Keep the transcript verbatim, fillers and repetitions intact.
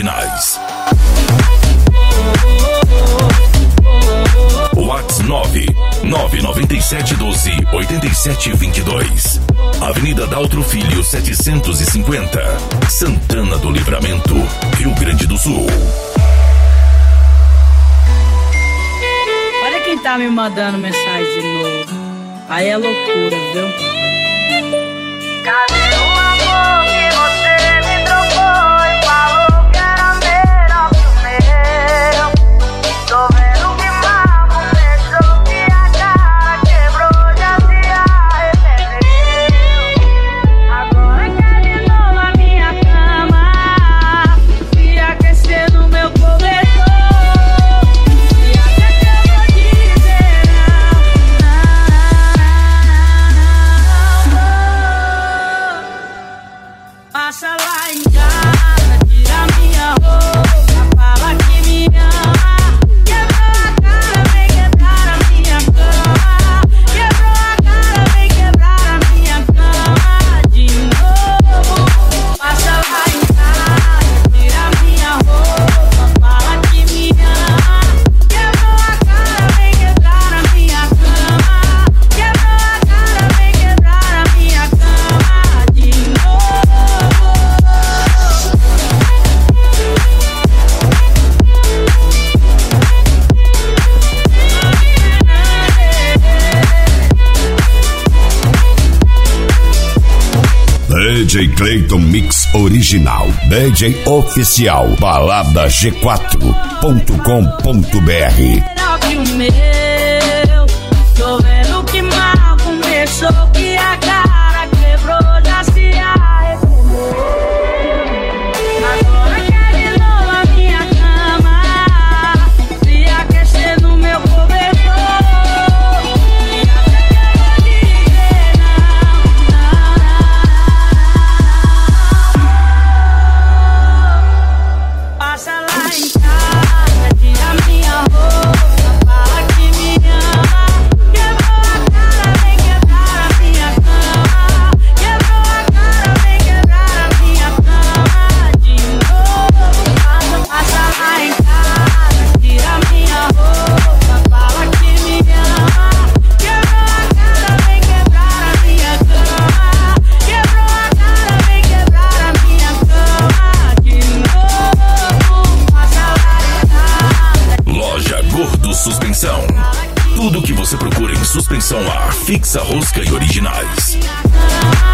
originais. WhatsApp nove nove nove sete um dois oito sete dois dois. Avenida Daltro Filho setecentos e cinquenta, Santana do Livramento, Rio Grande do Sul. Olha quem tá me mandando mensagem de novo. Aí é loucura, viu? Cadê o amor que você me trocou e falou que era melhor que o meu? Tô vendo que mal começou, que a cara quebrou, já se arrependeu. Agora quer de novo a minha cama, se aquecer no meu cobertor. Se aquecer eu vou dizer não, não, não. Passa lá em casa, tira minha roupa, fala que me ama. Quebrou a cara, vem quebrar a minha cama. Quebrou a cara, vem quebrar a minha cama de novo. Passa lá em casa, tira minha roupa, fala que me ama. Quebrou a cara, vem quebrar a minha cama. Quebrou a cara, vem quebrar a minha cama de novo. D J Clayton Mix Original, D J Oficial, balada g quatro ponto com ponto b r. Melhor que o meu, tô vendo que mal começou, que a cara quebrou, já se arrependeu. Agora quer de novo a minha cama, se aquecer no meu cobertor. E até que eu vou dizer não, não. Passa lá em casa, tira minha roupa, fala que me ama. Quebrou a cara, vem quebrar a minha cama. Quebrou a cara, vem quebrar a minha cama de novo. Passa, passa lá em casa, tira minha roupa, fala que me ama. Quebrou a cara, vem quebrar a minha cama. Quebrou a cara, vem quebrar a minha cama de novo. Passa lá em casa. Loja Gordo Suspensão. Tudo que você procura em suspensão a ar, fixa, rosca e originais. Minha cama.